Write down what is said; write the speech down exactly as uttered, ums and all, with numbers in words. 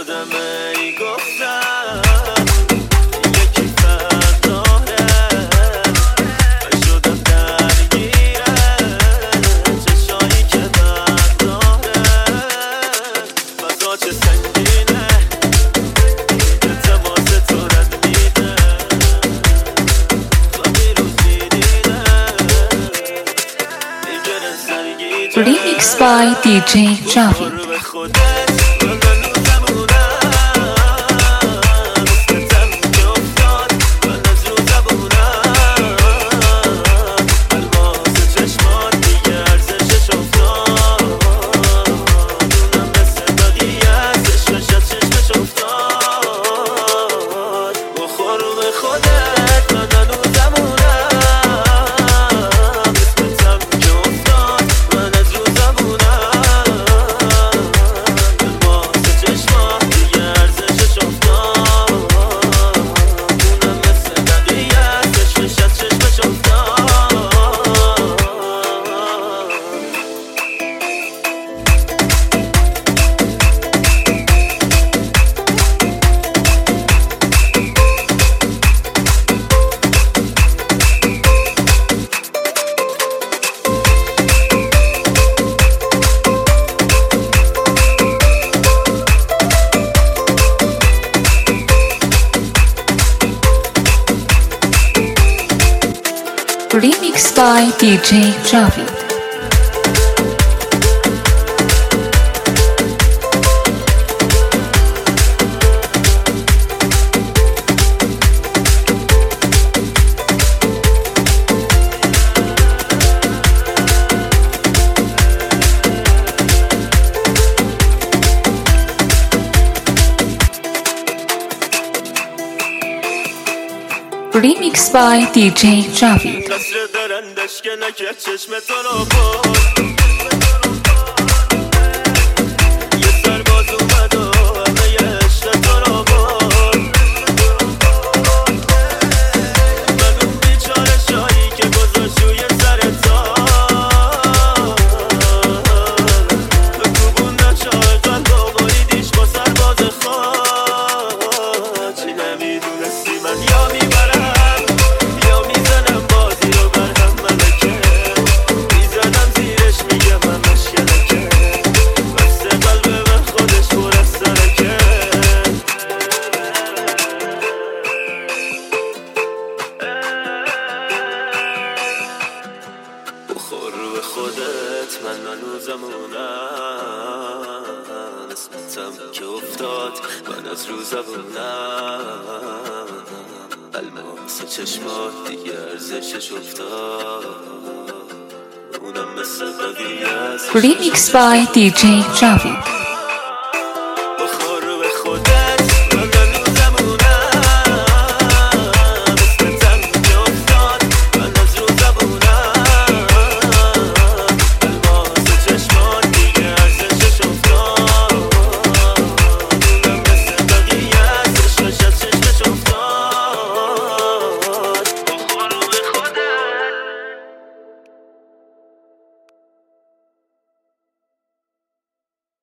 خودم ای گفتم یکی فرق داره من شدم درگیره چشایی که برق داره فضا چه سنگینه یه تماس تو رد میده خوابی روزی دیده دیگه سرگیجه Remix by دی جی Javid. Remix by دی جی Javid. Remix by دی جی Javid. قصر درندش که نکرد چشم تو رو بود یه سرباز اومد و همه عشق تو رو بود من اون بیچاره شایی که گذاشت روی سر تا کوبوندم شاه قلب و بریدیش با سرباز خود چی نمیدونستی من یا میبرم رو خودت من هنوزمونم اسمتم که افتاد من از رو زبونم الماس چشمات دیگه ارزشش افتاد اونم مثل بقیه Remix by دی جی Javid.